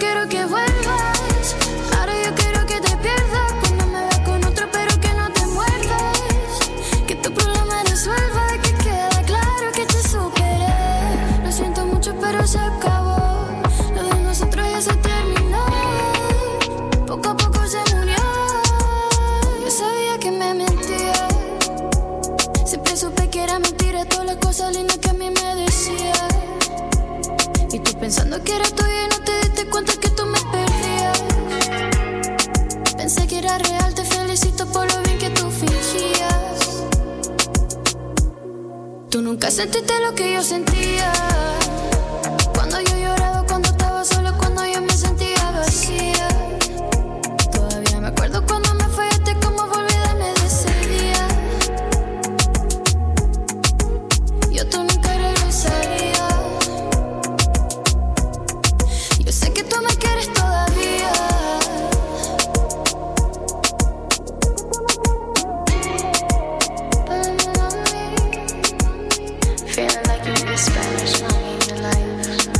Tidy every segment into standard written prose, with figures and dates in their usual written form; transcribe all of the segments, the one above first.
quiero que vuelvas. Ahora yo quiero que te pierdas. Cuando me veas con otro, pero que no te muerdas. Que tu problema resuelva. Que queda claro que te superé. Lo siento mucho, pero se acabó. Lo de nosotros ya se terminó. Poco a poco se murió. Yo sabía que me mentía. Siempre supe que era mentira todas las cosas lindas que a mí me decía. Y tú pensando que era tuya y no te diste cuenta que tú me perdías. Pensé que era real, te felicito por lo bien que tú fingías. Tú nunca sentiste lo que yo sentía. Cuando yo lloraba, cuando estaba sola, cuando yo me sentía vacía. Todavía me acuerdo cuando me fallaste, cómo volví a olvidarme de ese día. Yo tú nunca regresaría. Yo sé que tú me quieres todavía. Feeling like you need a Spanish money in your life.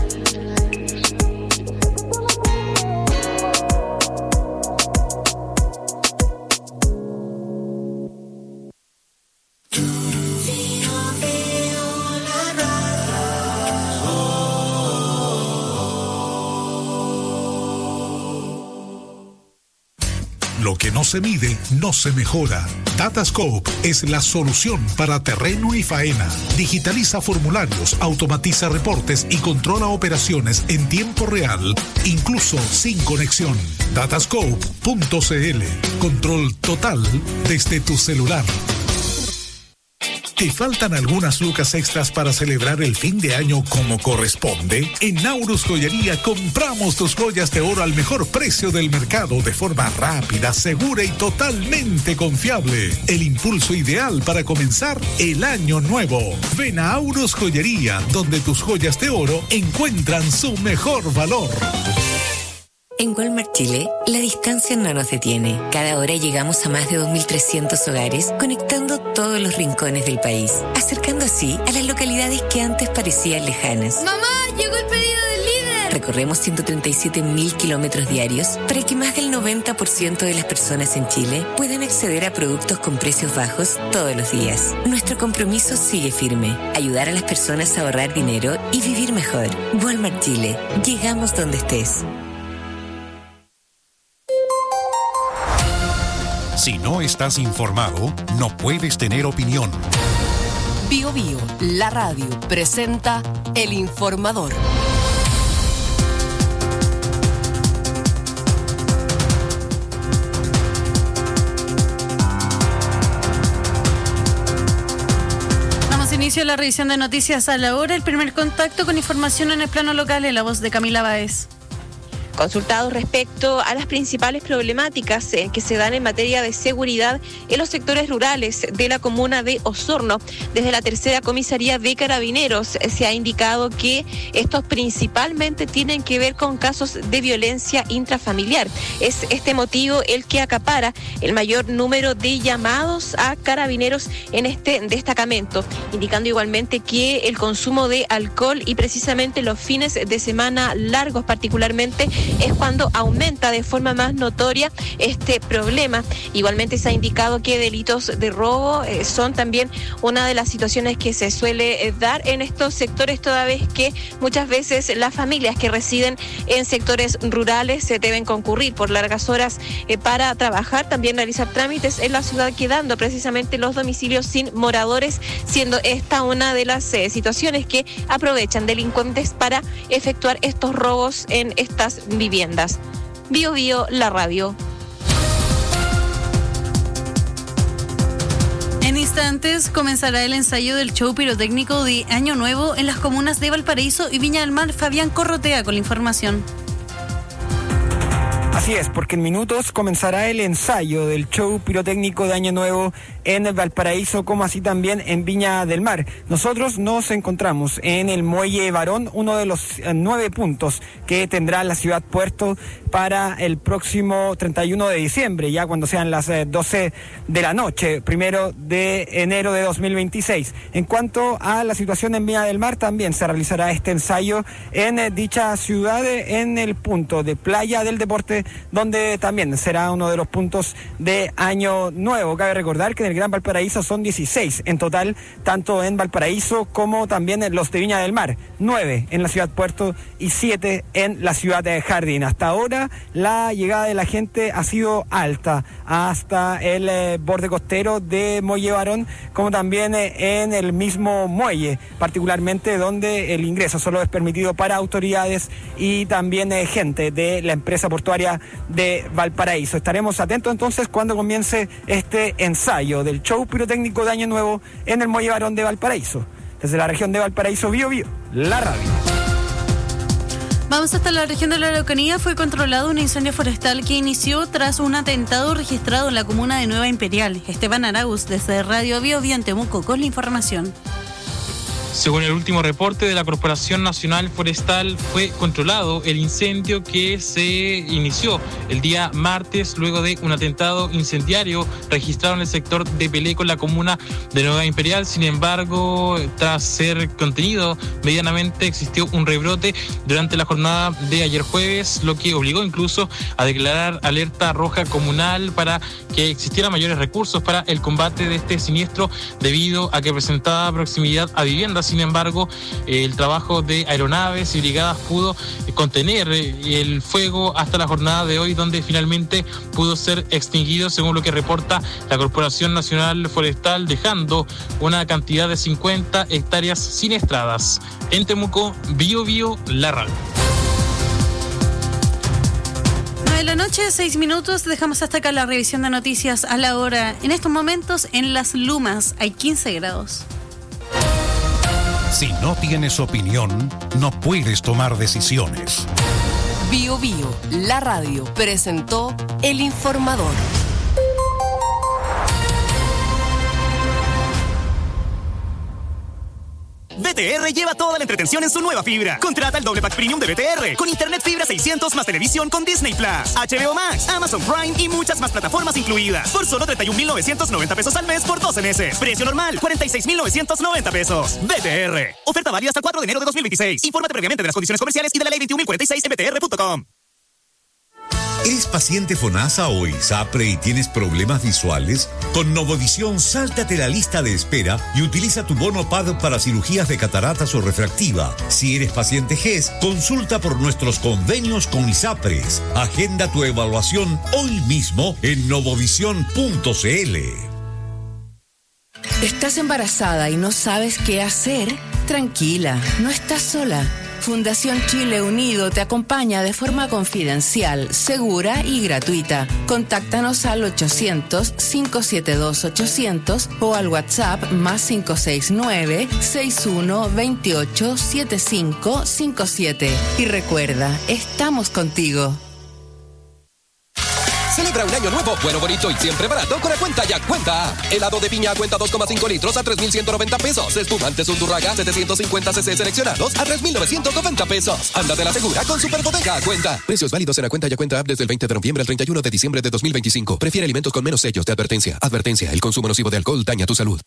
Lo que no se mide, no se mejora. Datascope es la solución para terreno y faena. Digitaliza formularios, automatiza reportes y controla operaciones en tiempo real, incluso sin conexión. Datascope.cl. Control total desde tu celular. ¿Te faltan algunas lucas extras para celebrar el fin de año como corresponde? En Naurus Joyería compramos tus joyas de oro al mejor precio del mercado de forma rápida, segura y totalmente confiable. El impulso ideal para comenzar el año nuevo. Ven a Naurus Joyería, donde tus joyas de oro encuentran su mejor valor. En Walmart Chile, la distancia no nos detiene. Cada hora llegamos a más de 2.300 hogares, conectando todos los rincones del país, acercando así a las localidades que antes parecían lejanas. ¡Mamá, llegó el pedido del líder! Recorremos 137.000 kilómetros diarios para que más del 90% de las personas en Chile puedan acceder a productos con precios bajos todos los días. Nuestro compromiso sigue firme: ayudar a las personas a ahorrar dinero y vivir mejor. Walmart Chile, llegamos donde estés. Si no estás informado, no puedes tener opinión. Bio Bio, la radio, presenta El Informador. Damos inicio a la revisión de noticias a la hora. El primer contacto con información en el plano local en la voz de Camila Báez. Consultados respecto a las principales problemáticas que se dan en materia de seguridad en los sectores rurales de la comuna de Osorno, desde la tercera comisaría de Carabineros se ha indicado que estos principalmente tienen que ver con casos de violencia intrafamiliar. Es este motivo el que acapara el mayor número de llamados a Carabineros en este destacamento, indicando igualmente que el consumo de alcohol y precisamente los fines de semana largos particularmente es cuando aumenta de forma más notoria este problema. Igualmente se ha indicado que delitos de robo son también una de las situaciones que se suele dar en estos sectores, toda vez que muchas veces las familias que residen en sectores rurales se deben concurrir por largas horas para trabajar, también realizar trámites en la ciudad, quedando precisamente los domicilios sin moradores, siendo esta una de las situaciones que aprovechan delincuentes para efectuar estos robos en estas viviendas. Bio Bio, la radio. En instantes comenzará el ensayo del show pirotécnico de Año Nuevo en las comunas de Valparaíso y Viña del Mar. Fabián Corrotea con la información. Así es, porque en minutos comenzará el ensayo del show pirotécnico de Año Nuevo en Valparaíso como así también en Viña del Mar. Nosotros nos encontramos en el Muelle Barón, uno de los 9 puntos que tendrá la ciudad puerto para el próximo 31 de diciembre, ya cuando sean las 12 de la noche, 1 de enero de 2026. En cuanto a la situación en Viña del Mar, también se realizará este ensayo en dicha ciudad, en el punto de Playa del Deporte, donde también será uno de los puntos de Año Nuevo. Cabe recordar que en el Gran Valparaíso son 16 en total, tanto en Valparaíso como también en los de Viña del Mar, 9 en la ciudad puerto y 7 en la ciudad de Jardín. Hasta ahora la llegada de la gente ha sido alta hasta el borde costero de Muelle Barón, como también en el mismo muelle, particularmente donde el ingreso solo es permitido para autoridades y también gente de la empresa portuaria de Valparaíso. Estaremos atentos entonces cuando comience este ensayo del show pirotécnico de Año Nuevo en el Muelle Barón de Valparaíso. Desde la región de Valparaíso, Bío Bío, la radio. Vamos hasta la región de la Araucanía. Fue controlado un incendio forestal que inició tras un atentado registrado en la comuna de Nueva Imperial. Esteban Arauz, desde Radio Bío Bío en Temuco, con la información. Según el último reporte de la Corporación Nacional Forestal, fue controlado el incendio que se inició el día martes luego de un atentado incendiario registrado en el sector de Peleco, en la comuna de Nueva Imperial. Sin embargo, tras ser contenido medianamente, existió un rebrote durante la jornada de ayer jueves, lo que obligó incluso a declarar alerta roja comunal para que existieran mayores recursos para el combate de este siniestro, debido a que presentaba proximidad a viviendas. Sin embargo, el trabajo de aeronaves y brigadas pudo contener el fuego hasta la jornada de hoy, donde finalmente pudo ser extinguido, según lo que reporta la Corporación Nacional Forestal, dejando una cantidad de 50 hectáreas siniestradas. En Temuco, Bío Bío, la radio. De la noche, 6 minutos, dejamos hasta acá la revisión de noticias a la hora. En estos momentos, en Las Lumas, hay 15 grados. Si no tienes opinión, no puedes tomar decisiones. Bío Bío, la radio, presentó El Informador. BTR lleva toda la entretención en su nueva fibra. Contrata el doble pack premium de BTR con internet fibra 600 más televisión con Disney Plus, HBO Max, Amazon Prime y muchas más plataformas incluidas por solo 31,990 pesos al mes por 12 meses. Precio normal 46,990 pesos. BTR. Oferta válida hasta el 4 de enero de 2026. Infórmate previamente de las condiciones comerciales y de la ley 21.046 en btr.com. ¿Eres paciente FONASA o ISAPRE y tienes problemas visuales? Con Novovisión, sáltate la lista de espera y utiliza tu bono PAD para cirugías de cataratas o refractiva. Si eres paciente GES, consulta por nuestros convenios con ISAPRES. Agenda tu evaluación hoy mismo en novovisión.cl. ¿Estás embarazada y no sabes qué hacer? Tranquila, no estás sola. Fundación Chile Unido te acompaña de forma confidencial, segura y gratuita. Contáctanos al 800-572-800 o al WhatsApp más 569-6128-7557. Y recuerda, estamos contigo. Celebra un año nuevo, bueno, bonito y siempre barato con la cuenta Ya Cuenta. Helado de piña a cuenta 2,5 litros a 3,190 pesos. Espumantes Undurraga 750 cc seleccionados a 3,990 pesos. Ándate la segura con Superbodega a Cuenta. Precios válidos en la cuenta Ya Cuenta App desde el 20 de noviembre al 31 de diciembre de 2025. Prefiere alimentos con menos sellos de advertencia. Advertencia, el consumo nocivo de alcohol daña tu salud.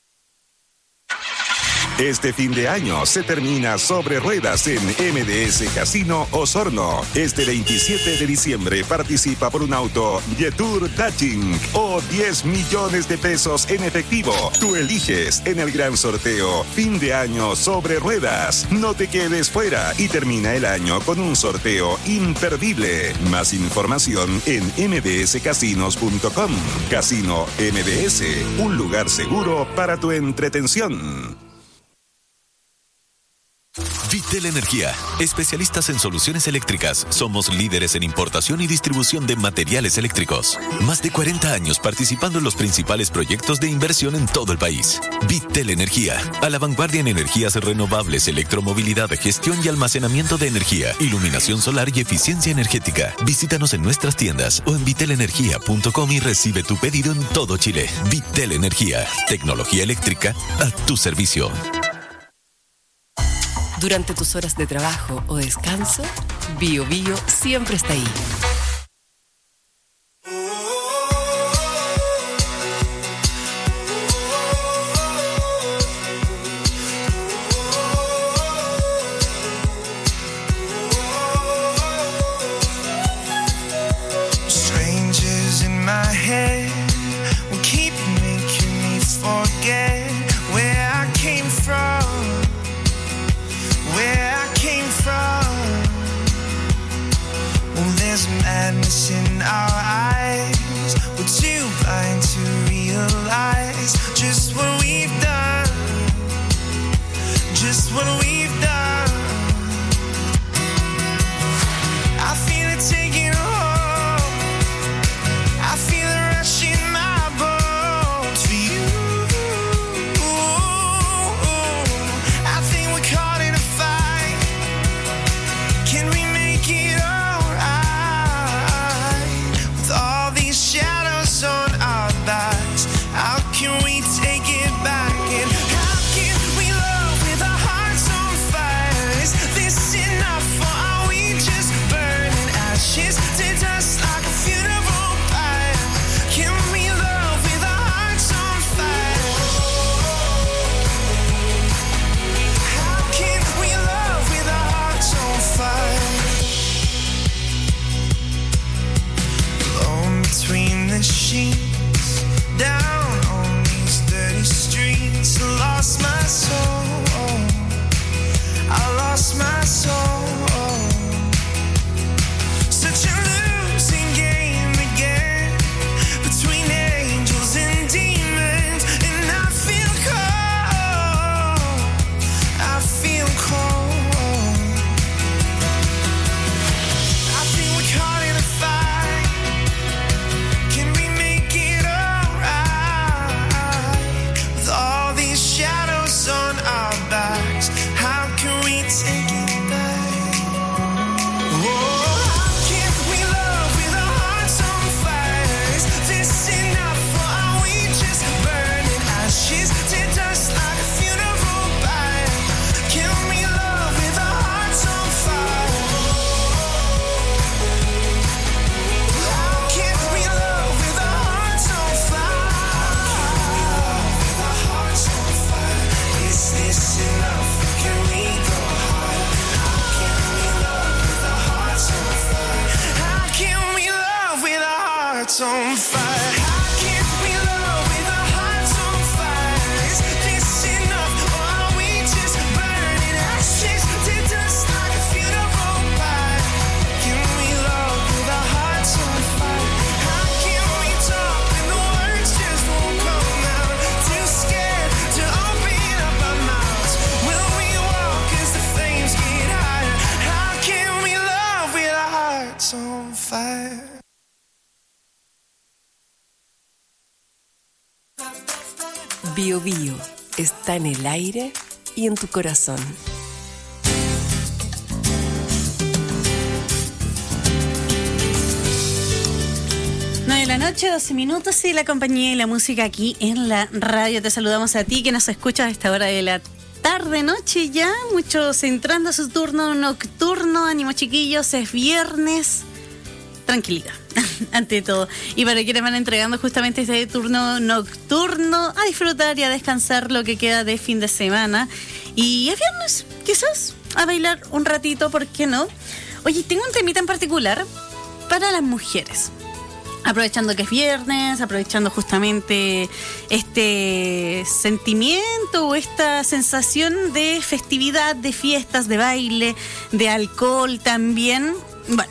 Este fin de año se termina sobre ruedas en MDS Casino Osorno. Este 27 de diciembre participa por un auto Jetour Daching o 10 millones de pesos en efectivo. Tú eliges en el gran sorteo Fin de Año sobre Ruedas. No te quedes fuera y termina el año con un sorteo imperdible. Más información en mdscasinos.com. Casino MDS, un lugar seguro para tu entretención. Vitel Energía, especialistas en soluciones eléctricas. Somos líderes en importación y distribución de materiales eléctricos. Más de 40 años participando en los principales proyectos de inversión en todo el país. Vitel Energía, a la vanguardia en energías renovables, electromovilidad, gestión y almacenamiento de energía, iluminación solar y eficiencia energética. Visítanos en nuestras tiendas o en vitelenergia.com y recibe tu pedido en todo Chile. Vitel Energía, tecnología eléctrica a tu servicio. Durante tus horas de trabajo o descanso, Bio Bio siempre está ahí. Strangers in my head will keep making me forget where I came from. Where I came from. Well, there's madness in our eyes. We're too blind to realize just what we've done. Just what we've done. I feel it taking hold. I feel it rush in my bones for you. I think we're caught in a fight. Can we make it alright? With all these shadows on our backs, how can we take it back? And how can we love with our hearts on fire? Is this enough, or are we just burning ashes to dust like a funeral pyre? Can we love with our hearts on fire? How can we love with our hearts on fire? Alone between the sheets, down on these dirty streets, I lost my soul. I lost my soul. Such a losing game again, between angels and demons, and I feel cold. I feel cold. I think we're caught in a fight. Can we make it alright? With all these shadows on our backs, how can we take it back? Oh, how can we love with our hearts on fire? Is this enough, or are we just burning ashes to dust like a funeral pyre? Can we love with our hearts on fire? How can we love with our hearts on fire? Is this enough? Can we go higher? How can we love with our hearts on fire? How can we love with our hearts on fire? How can we love with our hearts on fire? Is this enough, or are we just burning ashes to dust like a funeral pyre? Can we love with our hearts on fire? How can we talk when the words just won't come out? Too scared to open up our mouths. Will we walk as the flames get higher? How can we love with our hearts on fire? Bio Bio está en el aire y en tu corazón. 9 de la noche, 12 minutos, y la compañía y la música aquí en la radio. Te saludamos a ti que nos escuchas a esta hora de la tarde, noche ya. Muchos entrando a su turno nocturno. Ánimo, chiquillos, es viernes. Tranquilidad, ante todo. Y para quienes van entregando justamente este turno nocturno, a disfrutar y a descansar lo que queda de fin de semana. Y es viernes, quizás a bailar un ratito, ¿por qué no? Oye, tengo un temita en particular para las mujeres. Aprovechando que es viernes, aprovechando justamente este sentimiento o esta sensación de festividad, de fiestas, de baile, de alcohol también. Bueno,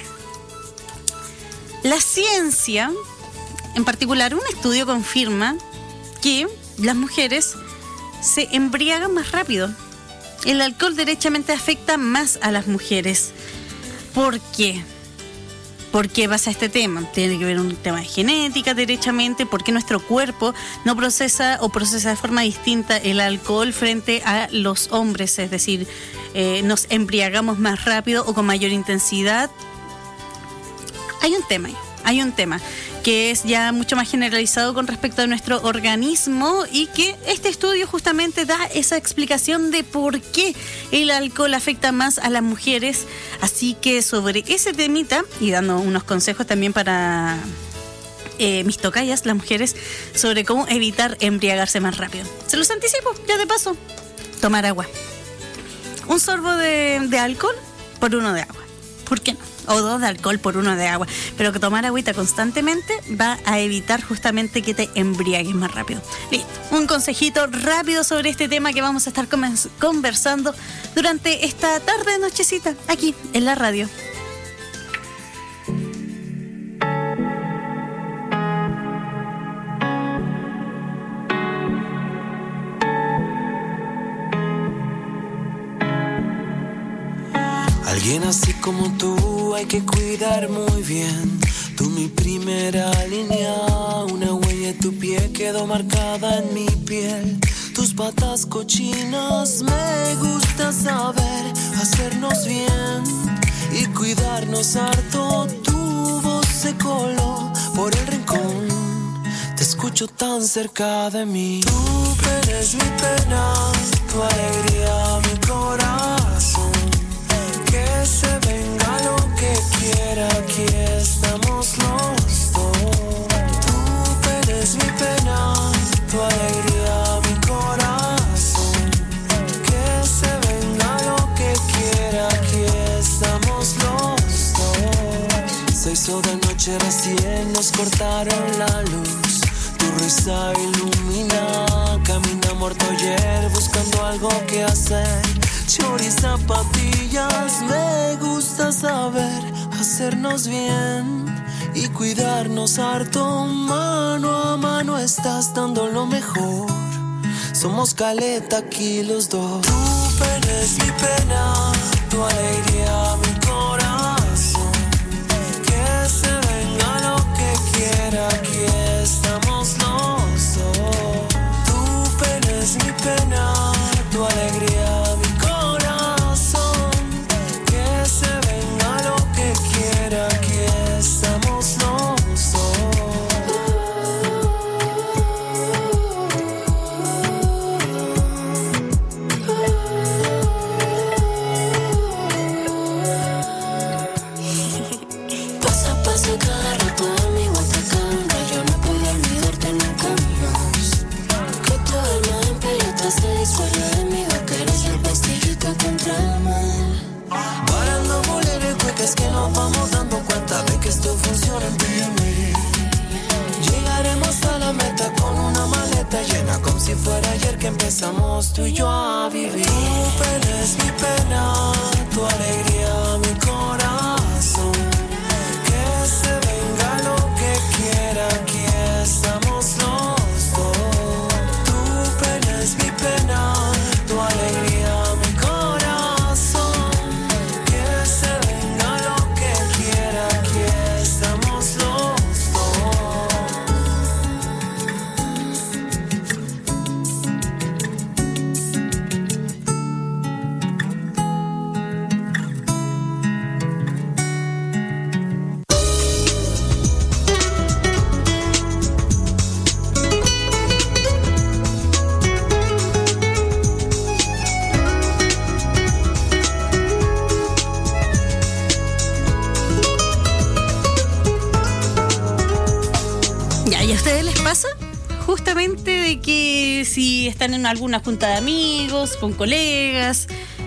la ciencia, en particular un estudio confirma que las mujeres se embriagan más rápido el alcohol derechamente afecta más a las mujeres. ¿Por qué? ¿Por qué pasa este tema? Tiene que ver un tema de genética derechamente, porque nuestro cuerpo no procesa o procesa de forma distinta el alcohol frente a los hombres, es decir, nos embriagamos más rápido o con mayor intensidad. Hay un tema que es ya mucho más generalizado con respecto a nuestro organismo y que este estudio justamente da esa explicación de por qué el alcohol afecta más a las mujeres. Así que sobre ese temita y dando unos consejos también para mis tocayas, las mujeres, sobre cómo evitar embriagarse más rápido. Se los anticipo, ya de paso. Tomar agua. Un sorbo de alcohol por uno de agua. ¿Por qué no? O 2 de alcohol por 1 de agua. Pero que tomar agüita constantemente va a evitar justamente que te embriagues más rápido. Listo. Un consejito rápido sobre este tema que vamos a estar conversando durante esta tarde, nochecita, aquí en la radio. Alguien así como tú hay que cuidar muy bien. Tú mi primera línea, una huella de tu pie quedó marcada en mi piel. Tus patas cochinas me gusta saber hacernos bien y cuidarnos harto. Tu voz se coló por el rincón, te escucho tan cerca de mí. Tu pena es mi pena, tu alegría mi corazón. Que se venga lo que quiera, aquí estamos los dos. Tu pena es mi pena, tu alegría mi corazón. Que se venga lo que quiera, aquí estamos los dos. Se hizo de noche recién, nos cortaron la luz. Tu risa ilumina, camina muerto ayer buscando algo que hacer. Chori zapatillas, me gusta saber hacernos bien y cuidarnos harto. Mano a mano estás dando lo mejor. Somos caleta aquí los dos. Tu pena es mi pena, tu alegría mi corazón. Que se venga lo que quiera, aquí estamos los dos. Tu pena es mi pena, tu alegría mi corazón. Que se venga lo que quiera, aquí estamos los dos. Paso a paso cada rato de mi guatacanga, yo no puedo olvidarte nunca más. Que tu alma en pelotas se disuelve de mi boca, eres el pastillito contra el mal. Parando boleros y cuecas que nos vamos dando cuenta de que esto funciona en ti y en mí. Llegaremos a la meta con una maleta llena como si fuera ayer que empezamos tú y yo a vivir. Tu pena es mi pena, tu alegría mi corazón. Que se venga lo que quiera, aquí estamos los dos. Tu pena es mi pena, tu alegría mi corazón. Que se venga lo que quiera, aquí estamos los dos. Ya, ¿y a ustedes les pasa? Justamente de que si están en alguna junta de amigos, con colegas,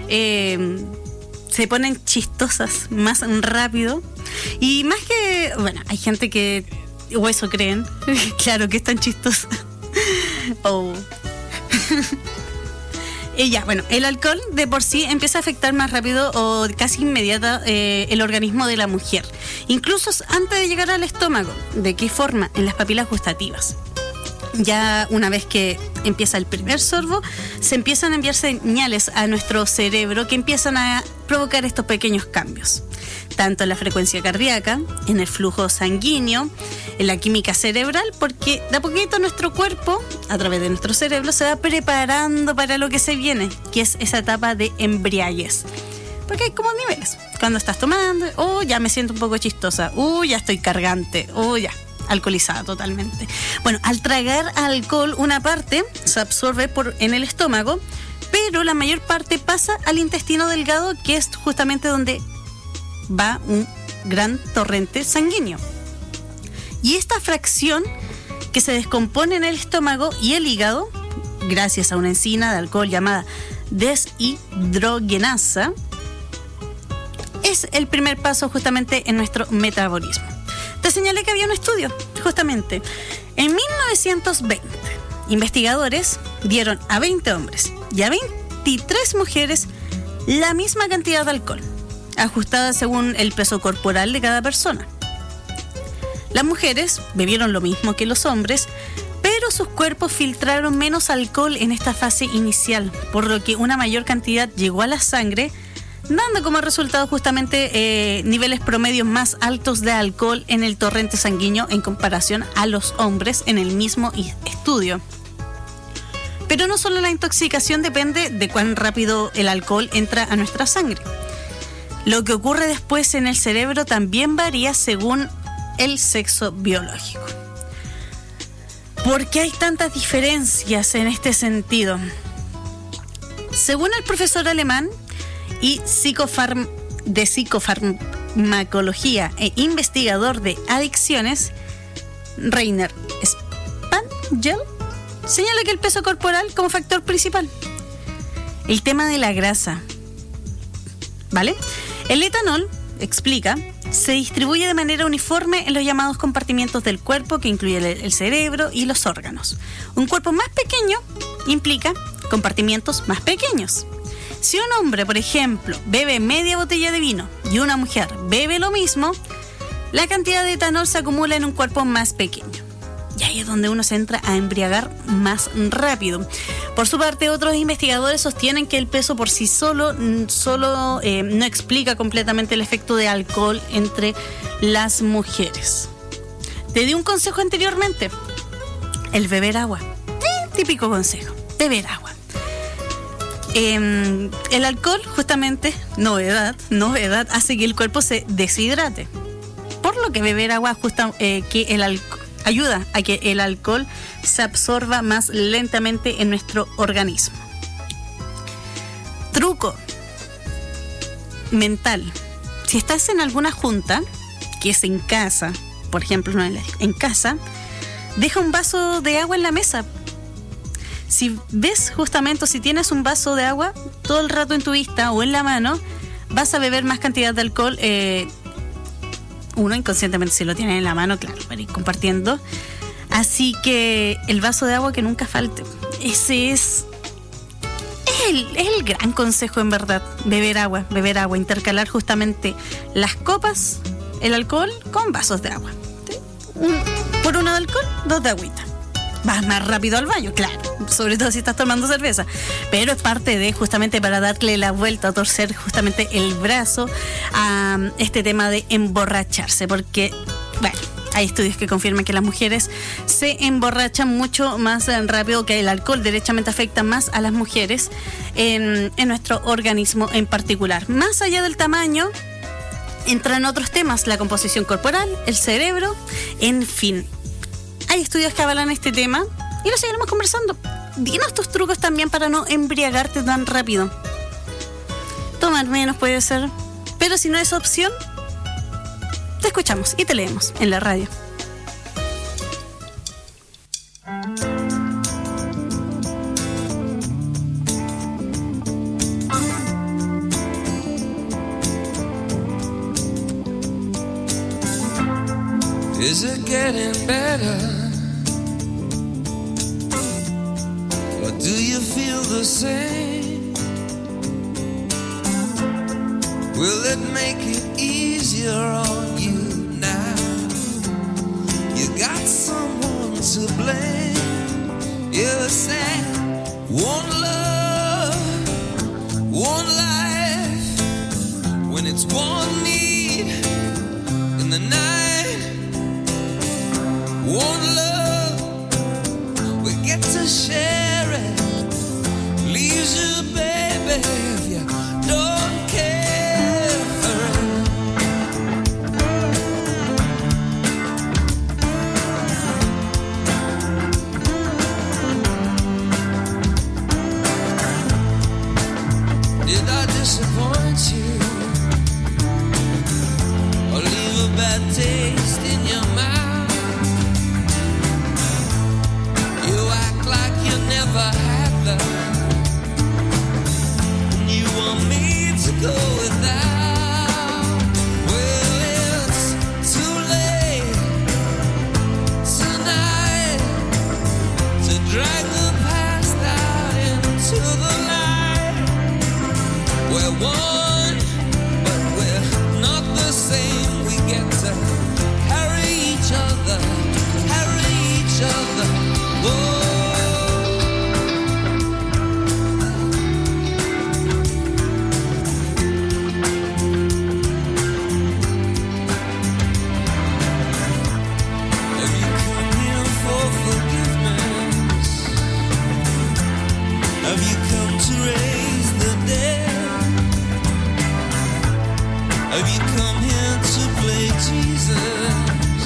se ponen chistosas más rápido. Y más que, bueno, hay gente que, o eso creen, claro que es tan chistosa. Oh. Y ya, bueno, el alcohol de por sí empieza a afectar más rápido o casi inmediata el organismo de la mujer, incluso antes de llegar al estómago. ¿De qué forma? En las papilas gustativas. ya una vez que empieza el primer sorbo, se empiezan a enviar señales a nuestro cerebro que empiezan a provocar estos pequeños cambios, tanto en la frecuencia cardíaca, en el flujo sanguíneo, en la química cerebral, porque de a poquito nuestro cuerpo, a través de nuestro cerebro, se va preparando para lo que se viene, que es esa etapa de embriaguez. Porque hay como niveles. Cuando estás tomando, ya me siento un poco chistosa, ya estoy cargante, ya, alcoholizada totalmente. Bueno, al tragar alcohol, una parte se absorbe en el estómago, pero la mayor parte pasa al intestino delgado, que es justamente donde va un gran torrente sanguíneo. Y esta fracción que se descompone en el estómago y el hígado, gracias a una enzima de alcohol llamada deshidrogenasa, es el primer paso justamente en nuestro metabolismo. Te señalé que había un estudio, justamente. En 1920, investigadores dieron a 20 hombres y a 23 mujeres la misma cantidad de alcohol, ajustada según el peso corporal de cada persona. Las mujeres bebieron lo mismo que los hombres, pero sus cuerpos filtraron menos alcohol en esta fase inicial, por lo que una mayor cantidad llegó a la sangre, dando como resultado justamente niveles promedios más altos de alcohol en el torrente sanguíneo en comparación a los hombres en el mismo estudio. Pero no solo la intoxicación depende de cuán rápido el alcohol entra a nuestra sangre. Lo que ocurre después en el cerebro también varía según el sexo biológico. ¿Por qué hay tantas diferencias en este sentido? Según el profesor alemán y de psicofarmacología e investigador de adicciones, Rainer Spangel, señala que el peso corporal como factor principal. El tema de la grasa, ¿vale? El etanol, explica, se distribuye de manera uniforme en los llamados compartimientos del cuerpo, que incluye el cerebro y los órganos. Un cuerpo más pequeño implica compartimientos más pequeños. Si un hombre, por ejemplo, bebe media botella de vino y una mujer bebe lo mismo, la cantidad de etanol se acumula en un cuerpo más pequeño. Y ahí es donde uno se entra a embriagar más rápido. Por su parte, otros investigadores sostienen que el peso por sí solo no explica completamente el efecto de alcohol entre las mujeres. Te di un consejo anteriormente: el beber agua. Típico consejo, beber agua. El alcohol, justamente, novedad, hace que el cuerpo se deshidrate. Por lo que beber agua ayuda a que el alcohol se absorba más lentamente en nuestro organismo. Truco mental: si estás en alguna junta, que es en casa, por ejemplo, en casa, deja un vaso de agua en la mesa. Si ves justamente, si tienes un vaso de agua todo el rato en tu vista o en la mano, vas a beber más cantidad de alcohol. Uno inconscientemente, si lo tiene en la mano, claro, para ir compartiendo. Así que el vaso de agua que nunca falte. Ese es el gran consejo, en verdad. Beber agua, intercalar justamente las copas, el alcohol con vasos de agua. ¿Sí? Por uno de alcohol, 2 de agüita. Vas más rápido al baño, claro, sobre todo si estás tomando cerveza, pero es parte de, justamente, para darle la vuelta, a torcer justamente el brazo a este tema de emborracharse, porque, bueno, hay estudios que confirman que las mujeres se emborrachan mucho más rápido, que el alcohol derechamente afecta más a las mujeres en nuestro organismo en particular. Más allá del tamaño, entran otros temas: la composición corporal, el cerebro, en fin. Hay estudios que avalan este tema y lo seguiremos conversando. Dinos tus trucos también para no embriagarte tan rápido. Tomar menos puede ser, pero si no es opción, te escuchamos y te leemos en la radio. Is it getting better? Or do you feel the same? Will it make it easier on you now? You got someone to blame. never said one love, one life, when it's one need in the night, one love, we get to share it, leaves you, baby, if you don't care for it. Did I disappoint you or leave a bad taste in your mouth? You act like you never had love, and you want me to go without. Well, it's too late tonight to drag the past out into the light. We're one, but we're not the same. We get to carry each other, carry each other. Whoa. Have you come here for forgiveness? Have you come to raise the dead? Have you come here to play Jesus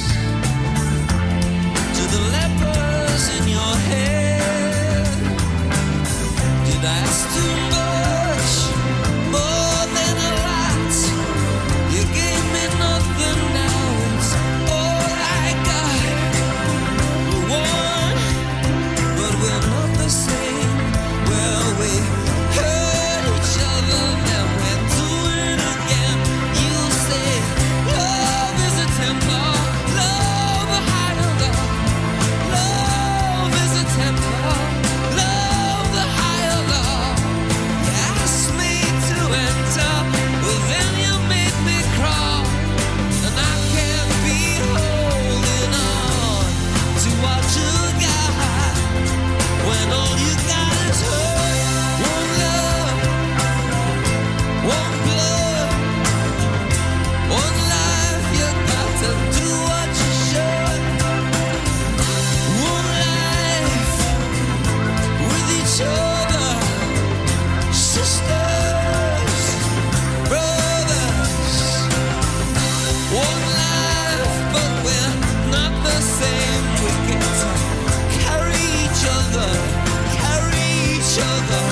to the lepers in your head? Did I ask too much, more than a lot? You gave me nothing, now it's all I got. We're one, but we're not the same. Well, we hurt each other, now we're doing it again. You say love is a temple, love a higher love. Love is a temple, love the higher love. You asked me to enter, well then you made me crawl, and I can't be holding on to what you got when all you got is hurt. One love, one blood, one life. You got to do what you should. One life with each other, sisters, brothers. One life, but we're not the same. We get to carry each other, carry each other.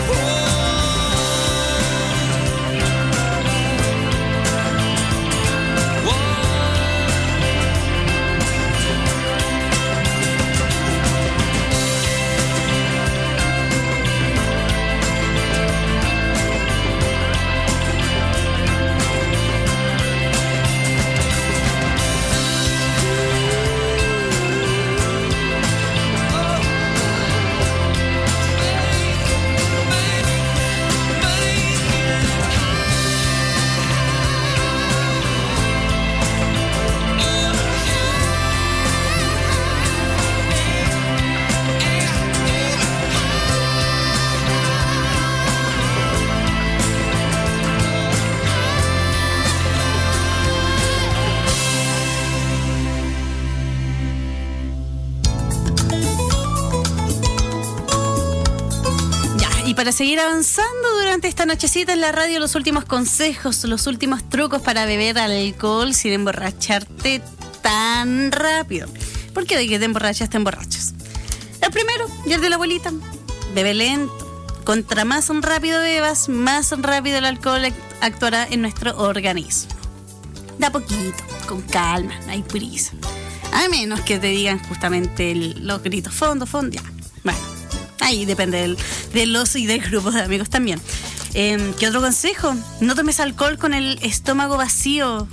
Y para seguir avanzando durante esta nochecita en la radio, los últimos consejos, los últimos trucos para beber alcohol sin emborracharte tan rápido. Porque de que te emborrachas, te emborrachas. El primero, y el de la abuelita, bebe lento. Contra más rápido bebas, más rápido el alcohol actuará en nuestro organismo. Da poquito, con calma, no hay prisa. A menos que te digan justamente los gritos, fondo, ya. Bueno, ahí depende de los y del grupo de amigos también. ¿Qué otro consejo? No tomes alcohol con el estómago vacío.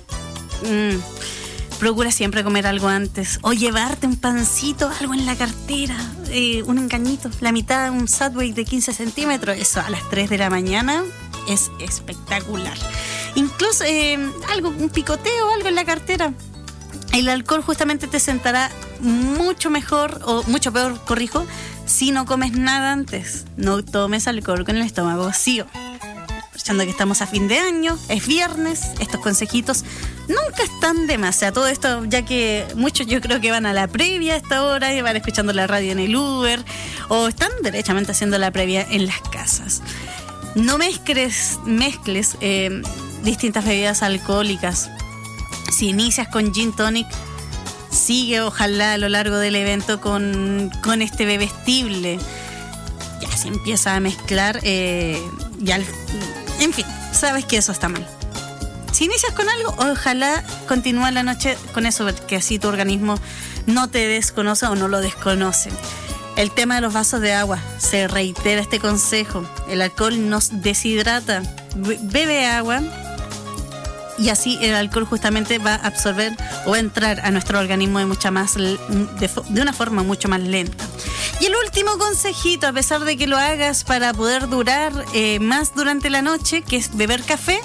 Procura siempre comer algo antes. O llevarte un pancito, algo en la cartera. Un engañito, la mitad, un Subway de 15 centímetros. Eso a las 3 de la mañana es espectacular. Incluso algo, un picoteo, algo en la cartera. El alcohol justamente te sentará mucho mejor, o mucho peor, corrijo, si no comes nada antes. No tomes alcohol con el estómago vacío. Aprovechando que estamos a fin de año, es viernes, estos consejitos nunca están de más. O sea, todo esto, ya que muchos yo creo que van a la previa a esta hora y van escuchando la radio en el Uber, o están derechamente haciendo la previa en las casas. No mezcles distintas bebidas alcohólicas. Si inicias con gin tonic, sigue ojalá a lo largo del evento con este bebestible. Ya se empieza a mezclar, en fin, sabes que eso está mal. Si inicias con algo, ojalá continúa la noche con eso, porque así tu organismo no te desconoce o no lo desconoce. El tema de los vasos de agua, se reitera este consejo. El alcohol nos deshidrata. Bebe agua y así el alcohol justamente va a absorber o va a entrar a nuestro organismo de una forma mucho más lenta. Y el último consejito, a pesar de que lo hagas para poder durar más durante la noche, que es beber café.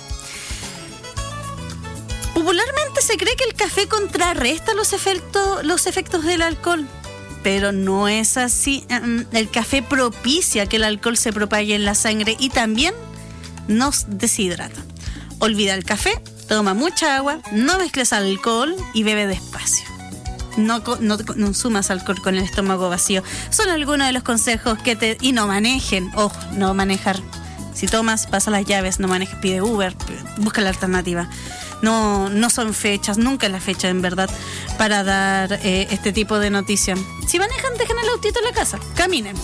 Popularmente se cree que el café contrarresta los efectos del alcohol, pero no es así. El café propicia que el alcohol se propague en la sangre y también nos deshidrata. Olvida el café, toma mucha agua, no mezcles alcohol y bebe despacio. No consumas alcohol con el estómago vacío. Son algunos de los consejos y no manejen. Ojo, no manejar. Si tomas, pasa las llaves, no manejes, pide Uber, busca la alternativa. No son fechas, nunca es la fecha en verdad para dar este tipo de noticias. Si manejan, dejen el autito en la casa, caminen.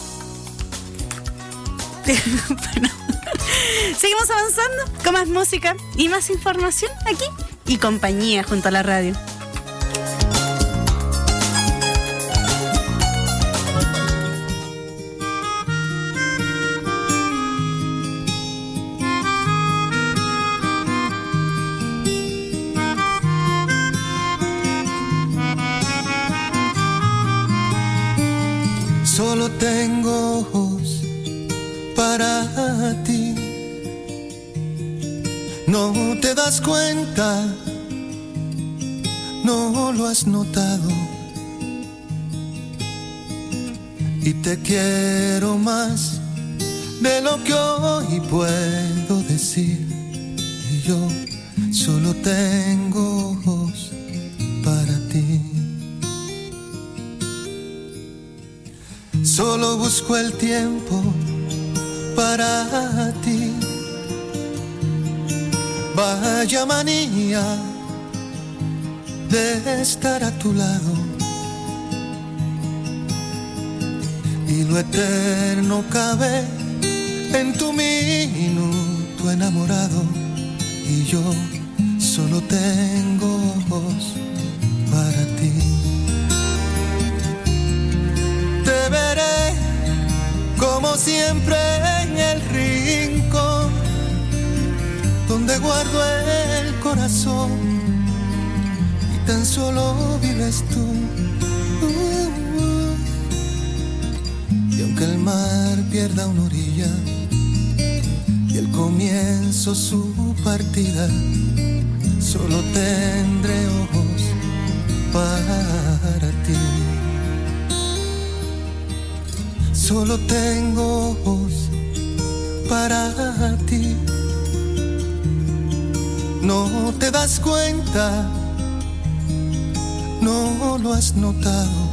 Bueno, seguimos avanzando con más música y más información aquí y compañía junto a la radio. Solo tengo ojos para ti. No te das cuenta, no lo has notado. Y te quiero más de lo que hoy puedo decir. Y yo solo tengo ojos para ti. Solo busco el tiempo para ti. Vaya manía de estar a tu lado. Y lo eterno cabe en tu minuto enamorado. Y yo solo tengo ojos para ti. Te veré como siempre en el rincón donde guardo el corazón y tan solo vives tú. Y aunque el mar pierda una orilla y el comienzo su partida, solo tendré ojos para ti. Solo tengo ojos para ti. No te das cuenta, no lo has notado.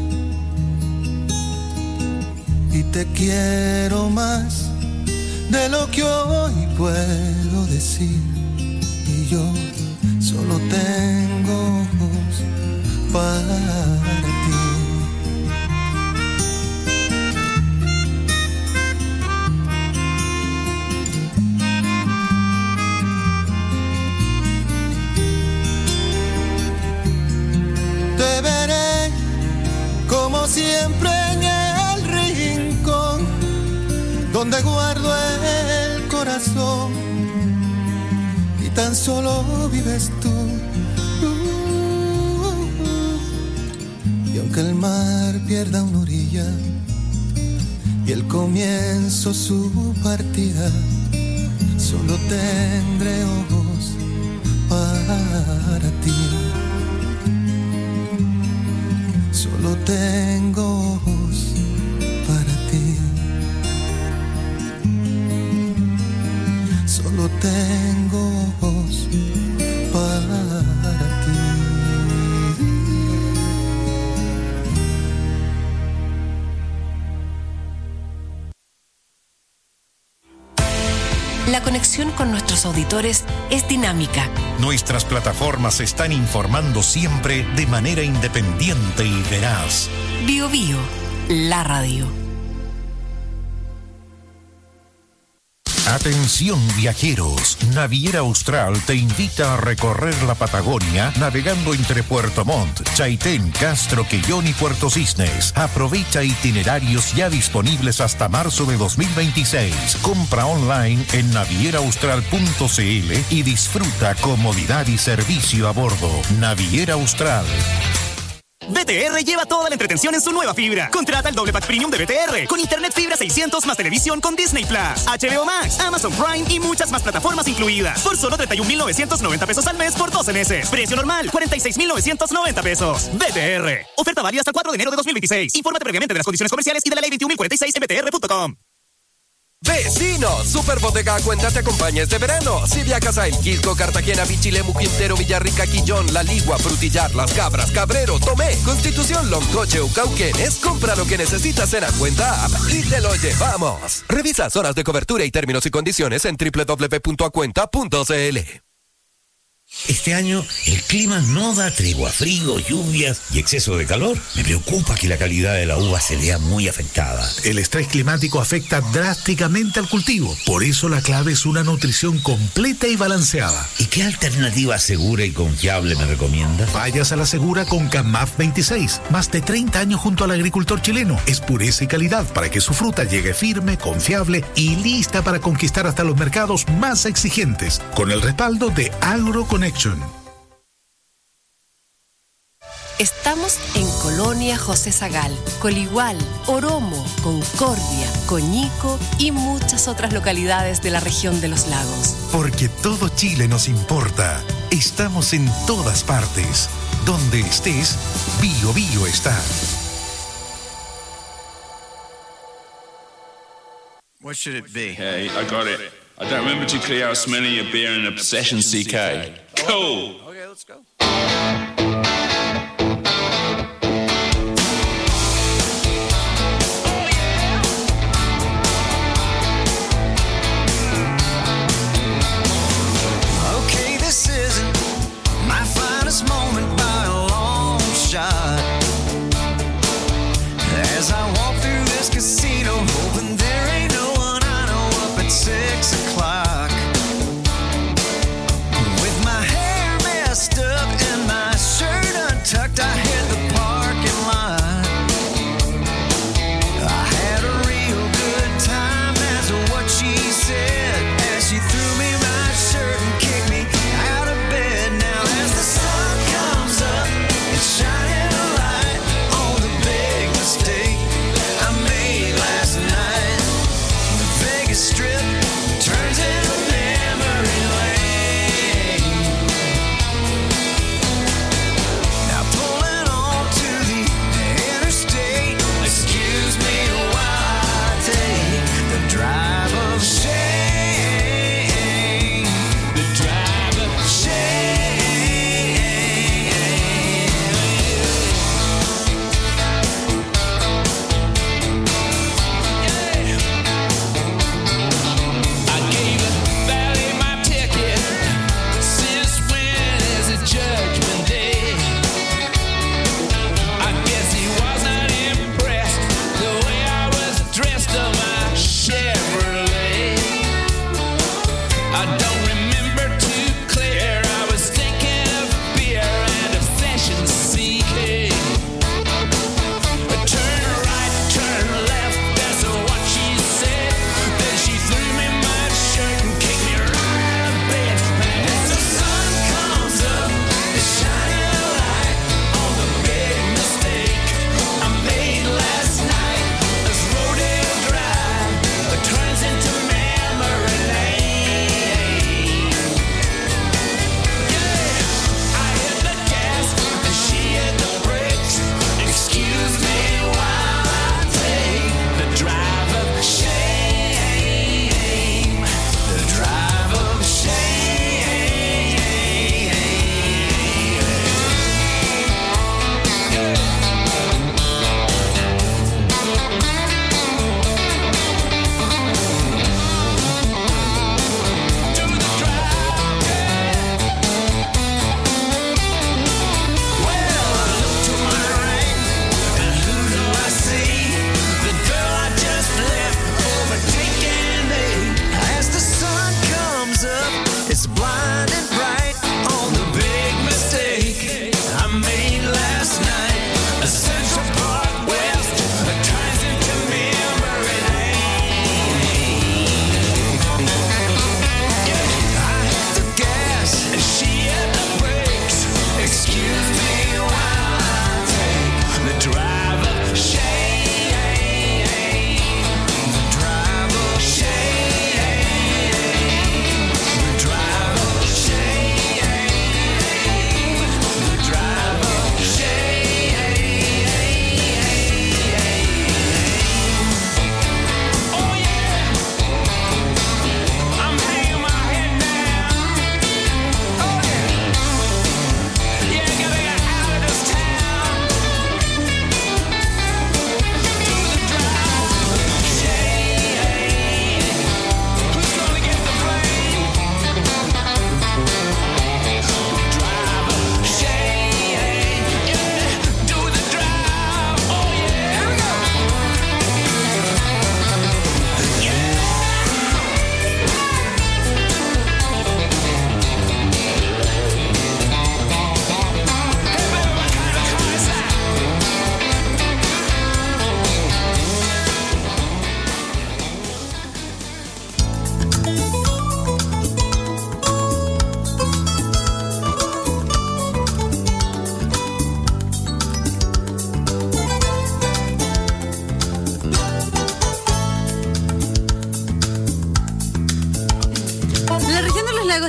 Y te quiero más de lo que hoy puedo decir. Y yo solo tengo ojos para ti. Te veré como siempre en el rincón donde guardo el corazón y tan solo vives tú. Y aunque el mar pierda una orilla y el comienzo su partida, solo tendré ojos para ti. Solo tengo ojos para ti. Solo tengo ojos para ti. La conexión con nuestros auditores es dinámica. Nuestras plataformas están informando siempre de manera independiente y veraz. Bio Bio, la radio. Atención viajeros, Naviera Austral te invita a recorrer la Patagonia navegando entre Puerto Montt, Chaitén, Castro, Quellón y Puerto Cisnes. Aprovecha itinerarios ya disponibles hasta marzo de 2026. Compra online en navieraaustral.cl y disfruta comodidad y servicio a bordo. Naviera Austral. BTR lleva toda la entretención en su nueva fibra. Contrata el doble pack premium de BTR con internet fibra 600 más televisión con Disney Plus, HBO Max, Amazon Prime y muchas más plataformas incluidas. Por solo 31,990 pesos al mes por 12 meses. Precio normal, 46,990 pesos. BTR. Oferta válida hasta el 4 de enero de 2026. Infórmate previamente de las condiciones comerciales y de la ley 21.046 en btr.com. Vecinos, Super Bodega Cuenta te acompaña este verano. Si viajas a El Quisco, Cartagena, Bichilemu, Quintero, Villarrica, Quillón, La Ligua, Frutillar, Las Cabras, Cabrero, Tomé, Constitución, Loncoche o Cauquenes, compra lo que necesitas en Acuenta App y te lo llevamos. Revisa zonas de cobertura y términos y condiciones en www.acuenta.cl. Este año el clima no da tregua, frío, lluvias y exceso de calor. Me preocupa que la calidad de la uva se vea muy afectada. El estrés climático afecta drásticamente al cultivo. Por eso la clave es una nutrición completa y balanceada. ¿Y qué alternativa segura y confiable me recomienda? Vayas a la segura con CAMAF 26. Más de 30 años junto al agricultor chileno. Es pureza y calidad para que su fruta llegue firme, confiable y lista para conquistar hasta los mercados más exigentes. Con el respaldo de AgroConnection. Estamos en Colonia José Zagal, Coligual, Oromo, Concordia, Coñico y muchas otras localidades de la región de los lagos. Porque todo Chile nos importa. Estamos en todas partes. Donde estés, Bio Bio está. What should it be? Hey, I got it. I don't remember too clear how smelling your beer in Obsession CK. Cool. Okay, let's go. Okay, this isn't my finest moment by a long shot. As I walk through this casino, hoping there ain't no one I know up at 6 o'clock. With my hair messed up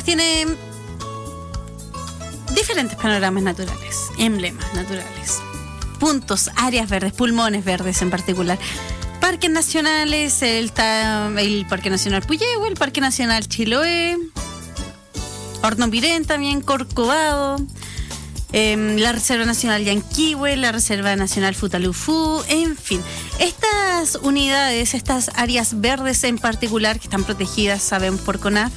tiene diferentes panoramas naturales, emblemas naturales, puntos, áreas verdes, pulmones verdes en particular. Parques nacionales, el Parque Nacional Puyehue, el Parque Nacional Chiloé, Hornopirén también, Corcovado, la Reserva Nacional Yanquihue, la Reserva Nacional Futalufú, en fin. Estas unidades, estas áreas verdes en particular, que están protegidas, sabemos, por CONAF,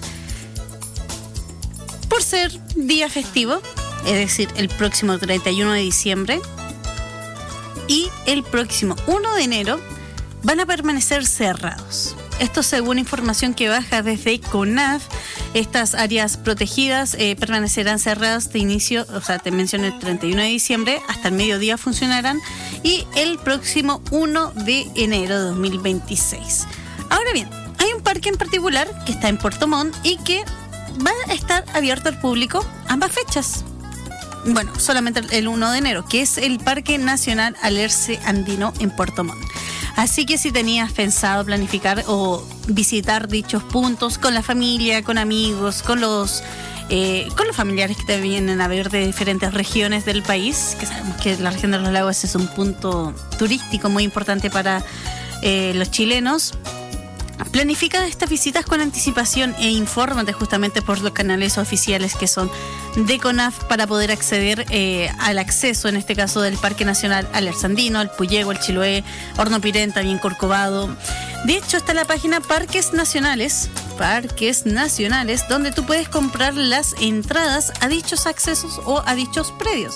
por ser día festivo, es decir, el próximo 31 de diciembre y el próximo 1 de enero, van a permanecer cerrados. Esto según información que baja desde CONAF. Estas áreas protegidas permanecerán cerradas de inicio, o sea, te mencioné el 31 de diciembre, hasta el mediodía funcionarán, y el próximo 1 de enero de 2026. Ahora bien, hay un parque en particular que está en Puerto Montt y que va a estar abierto al público ambas fechas. Bueno, solamente el 1 de enero, que es el Parque Nacional Alerce Andino en Puerto Montt. Así que si tenías pensado planificar o visitar dichos puntos con la familia, con amigos, con los familiares que te vienen a ver de diferentes regiones del país, que sabemos que la región de los lagos es un punto turístico muy importante para los chilenos, planifica estas visitas con anticipación e infórmate justamente por los canales oficiales que son de CONAF para poder acceder al acceso, en este caso del Parque Nacional Alerce Andino, el Puyehue, el Chiloé, Hornopirén, también Corcovado. De hecho, está la página Parques Nacionales, donde tú puedes comprar las entradas a dichos accesos o a dichos predios.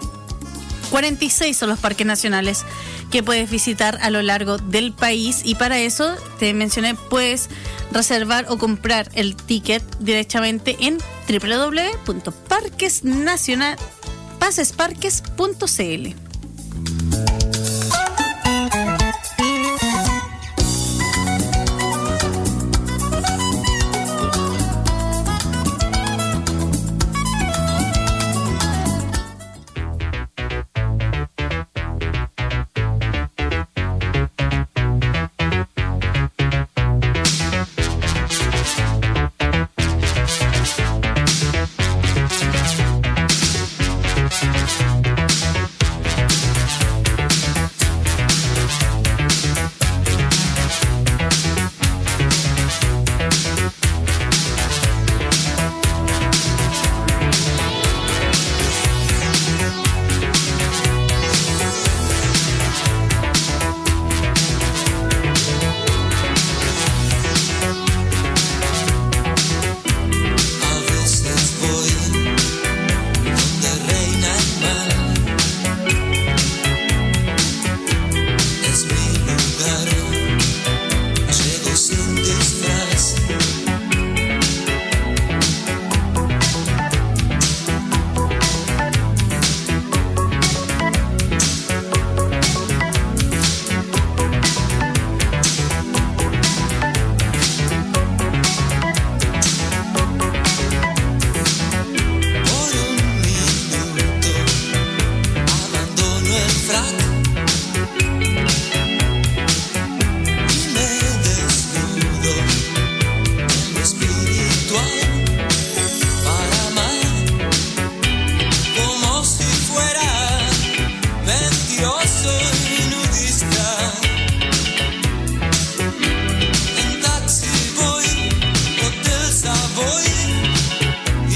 46 son los parques nacionales que puedes visitar a lo largo del país, y para eso te mencioné, puedes reservar o comprar el ticket directamente en www.pasesparques.cl.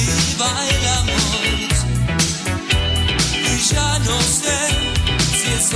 Ya no sé si es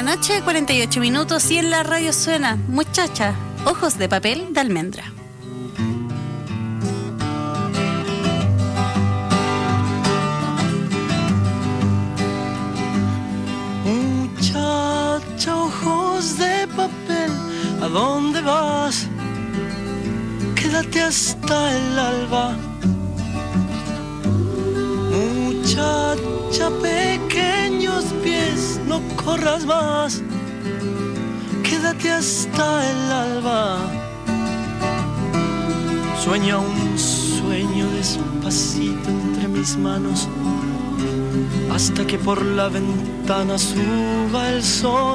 la noche, 48 minutos, y en la radio suena Muchacha, ojos de papel de almendra. Muchacha, ojos de papel, ¿a dónde vas? Quédate hasta el alba. Muchacha, pequeños pies, no corras más. Quédate hasta el alba. Sueña un sueño despacito entre mis manos, hasta que por la ventana suba el sol.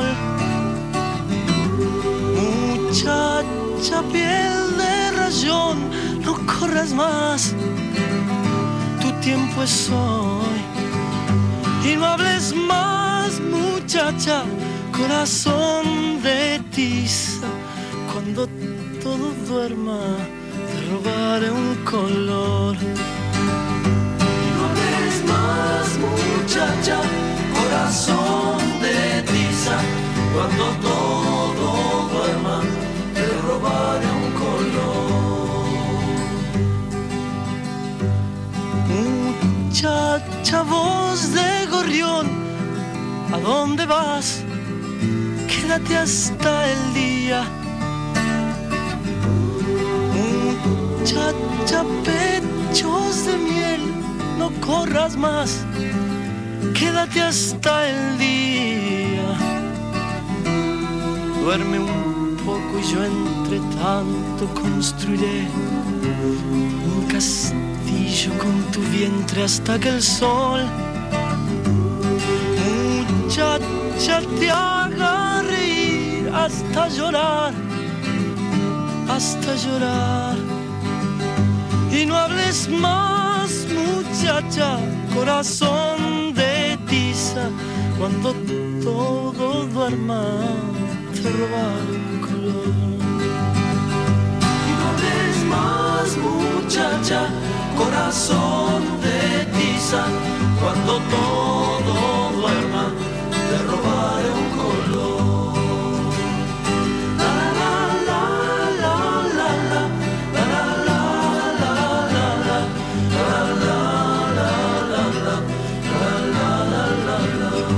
Muchacha, piel de rayón, no corras más. Tu tiempo es hoy. Y no hables más, muchacha, corazón de tiza. Cuando todo duerma, te robaré un color. Y no hables más, muchacha, corazón de tiza. Cuando todo duerma, te robaré un color. Muchacha, voz de gorrión, ¿a dónde vas? Quédate hasta el día. Muchacha, pechos de miel, no corras más. Quédate hasta el día. Duerme un poco y yo entre tanto construiré un castillo con tu vientre hasta que el sol, muchacha, te haga reír hasta llorar, hasta llorar. Y no hables más, muchacha, corazón de tiza. Cuando todo duerma, te robaré un color. Y no hables más, muchacha, corazón de tiza. Cuando todo duerma, te robaré un color. La la la la la la la la la la la la la la la la.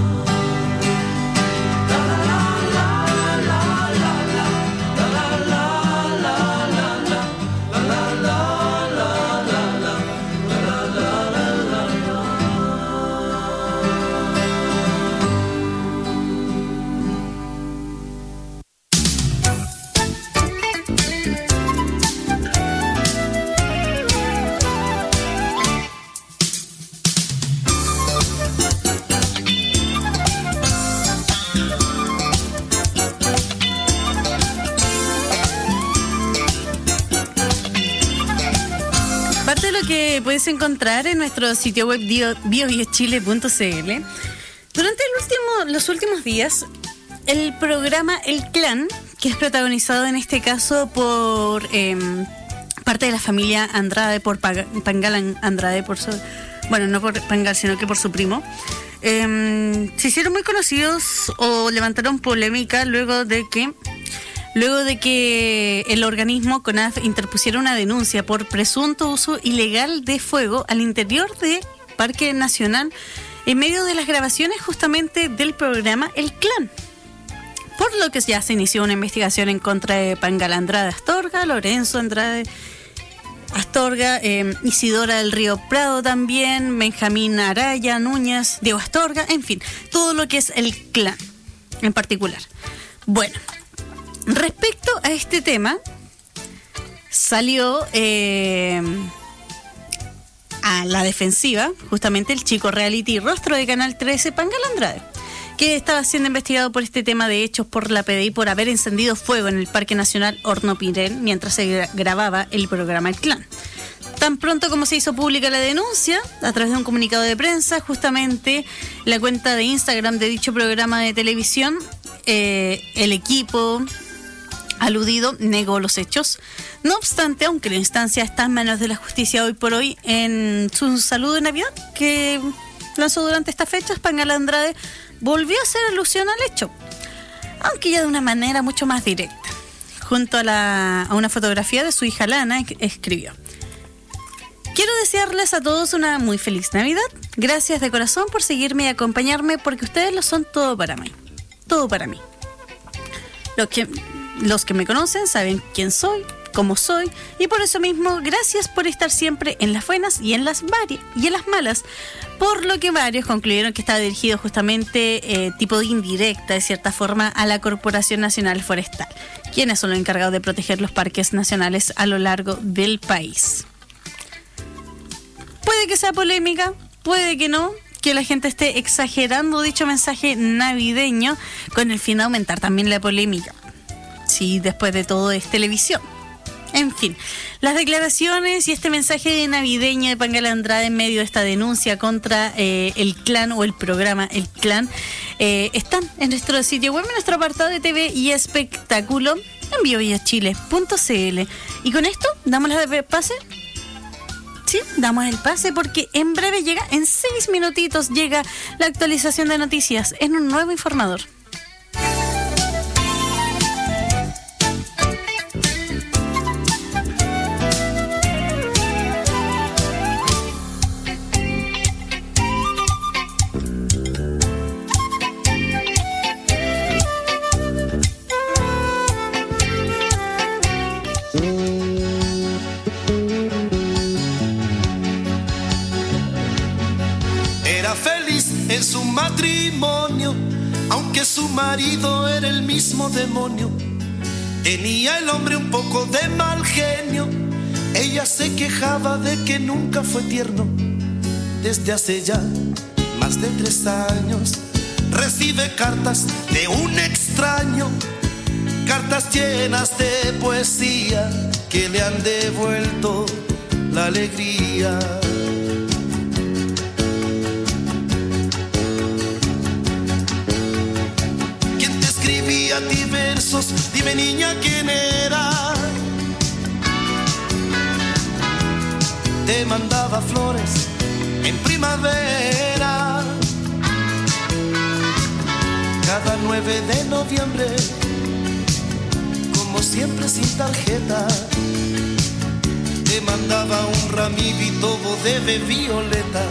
Que puedes encontrar en nuestro sitio web biobiochile.cl. Durante los últimos días, el programa El Clan, que es protagonizado en este caso por parte de la familia Andrade, por Pangal Andrade, bueno, no por Pangal, sino que por su primo, se hicieron muy conocidos o levantaron polémica luego de que el organismo CONAF interpusiera una denuncia por presunto uso ilegal de fuego al interior de Parque Nacional en medio de las grabaciones justamente del programa El Clan. Por lo que ya se inició una investigación en contra de Pangal Andrade Astorga, Lorenzo Andrade Astorga, Isidora del Río Prado también, Benjamín Araya Núñez, Diego Astorga, en fin, todo lo que es El Clan en particular. Bueno, respecto a este tema, salió a la defensiva justamente el chico reality rostro de Canal 13, Pangal Andrade, que estaba siendo investigado por este tema de hechos por la PDI por haber encendido fuego en el Parque Nacional Hornopirén mientras se grababa el programa El Clan. Tan pronto como se hizo pública la denuncia, a través de un comunicado de prensa, justamente la cuenta de Instagram de dicho programa de televisión, el equipo aludido negó los hechos. No obstante, aunque la instancia está en manos de la justicia hoy por hoy, en su saludo de Navidad que lanzó durante estas fechas, Pangal Andrade volvió a hacer alusión al hecho. aunque ya de una manera mucho más directa. Junto a una fotografía de su hija Lana, escribió: quiero desearles a todos una muy feliz Navidad. Gracias de corazón por seguirme y acompañarme, porque ustedes lo son todo para mí. Todo para mí. Los que me conocen saben quién soy, cómo soy, y por eso mismo, gracias por estar siempre en las buenas y en las malas. Por lo que varios concluyeron que estaba dirigido justamente tipo de indirecta, de cierta forma, a la Corporación Nacional Forestal, quienes son los encargados de proteger los parques nacionales a lo largo del país. Puede que sea polémica, puede que no, que la gente esté exagerando dicho mensaje navideño con el fin de aumentar también la polémica. Sí, después de todo es televisión. En fin, las declaraciones y este mensaje navideño de Pangala Andrade en medio de esta denuncia contra el clan o el programa El Clan están en nuestro sitio web, en nuestro apartado de TV y espectáculo en bioviachile.cl. Y con esto, ¿damos la pase? Sí, damos el pase porque en breve llega, en 6 minutitos llega la actualización de noticias en un nuevo informador. En su matrimonio, aunque su marido era el mismo demonio, tenía el hombre un poco de mal genio. Ella se quejaba de que nunca fue tierno. Desde hace ya más de 3 años recibe cartas de un extraño, cartas llenas de poesía que le han devuelto la alegría. A ti versos, dime niña quién era. Te mandaba flores en primavera. Cada 9 de noviembre, como siempre sin tarjeta, te mandaba un ramito de violeta.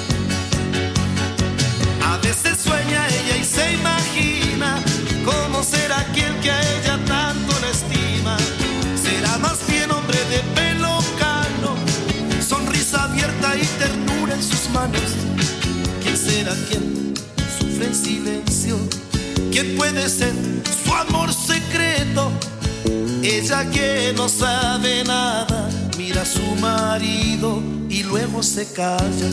A veces sueña ella y se imagina cómo será aquel que a ella tanto la estima. Será más bien hombre de pelo cano, sonrisa abierta y ternura en sus manos. ¿Quién será quien sufre en silencio? ¿Quién puede ser su amor secreto? Ella que no sabe nada, mira a su marido y luego se calla.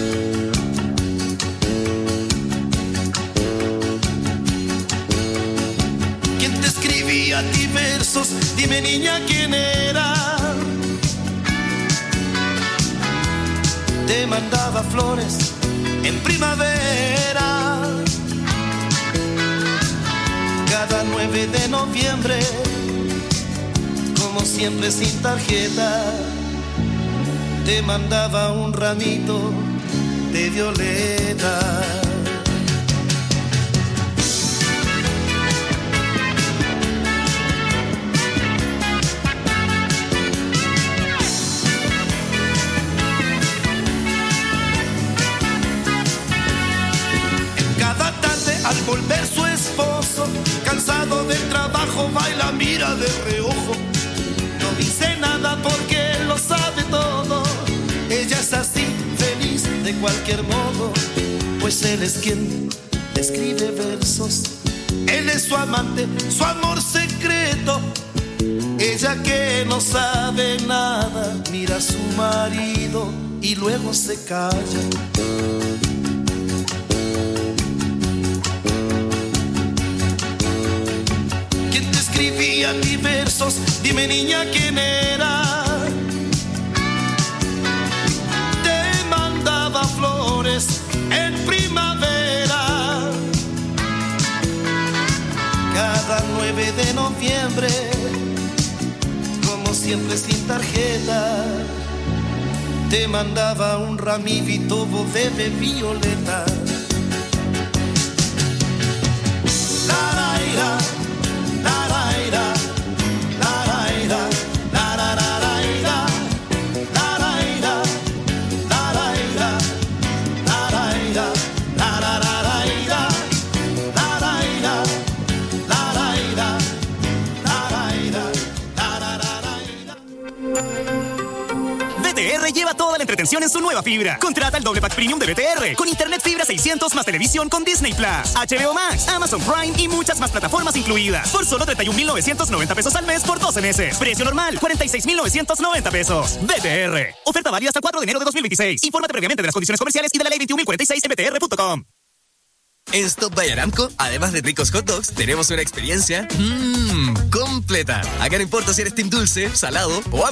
A ti versos, dime niña quién era. Te mandaba flores en primavera. Cada 9 de noviembre, como siempre sin tarjeta, te mandaba un ramito de violeta. Al volver su esposo, cansado del trabajo, va y la mira de reojo. No dice nada porque él lo sabe todo. Ella es así, feliz de cualquier modo, pues él es quien escribe versos. Él es su amante, su amor secreto. Ella que no sabe nada, mira a su marido y luego se calla. Escribía a ti versos, dime niña quién era. Te mandaba flores en primavera. Cada 9 de noviembre, como siempre sin tarjeta, te mandaba un ramito de violeta. La, la, la. relleva toda la entretención en su nueva fibra. Contrata el doble pack premium de BTR con internet fibra 600 más televisión con Disney Plus, HBO Max, Amazon Prime y muchas más plataformas incluidas. Por solo 31,990 pesos al mes por 12 meses. Precio normal, 46,990 pesos. BTR. Oferta válida hasta el 4 de enero de 2026. Infórmate previamente de las condiciones comerciales y de la ley 21.046 en btr.com. En Stop by Aramco, además de ricos hot dogs, tenemos una experiencia completa. Acá no importa si eres team dulce, salado o